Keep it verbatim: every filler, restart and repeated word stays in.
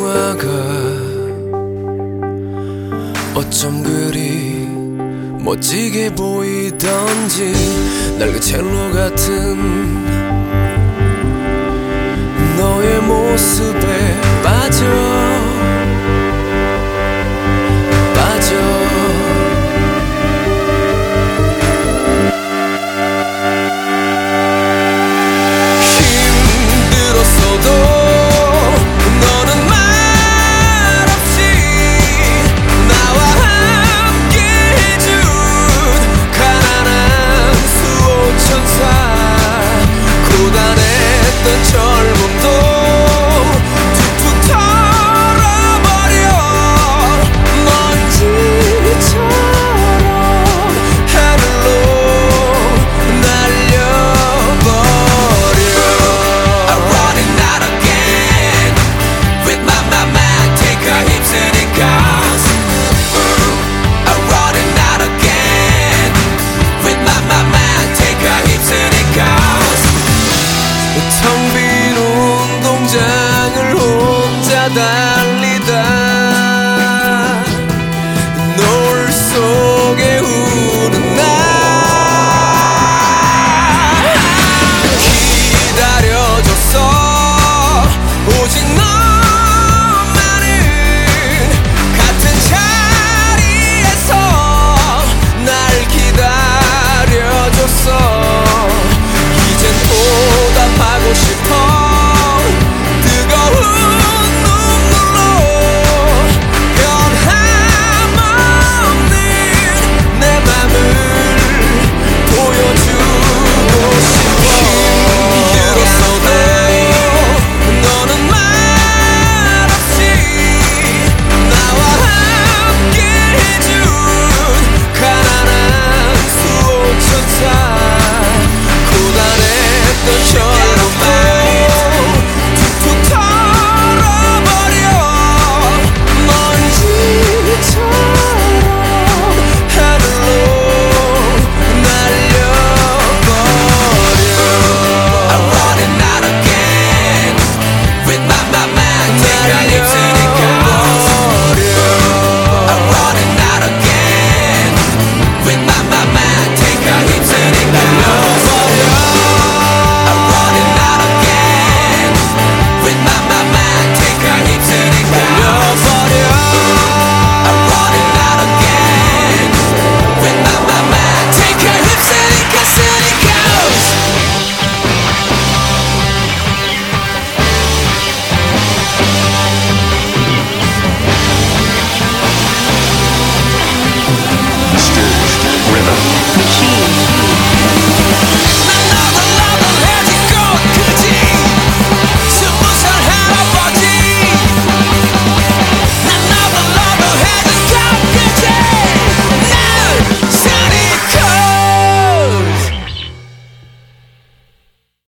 영화가 어쩜 그리 멋지게 보이던지 날 그 첼로 같은 너의 모습에 빠져 빠져 힘들었어도 너는 말없이 나와 함께 해준 가난한 수호천사 고단했던 젊음도 툭툭 털어버려 먼지처럼 하늘로 날려버려. I'm running out again with my my man take a 힘쓰는 cause. I'm running out again with my my man take a 힘쓰는 cause. 텅 빈 운동장을 혼자 다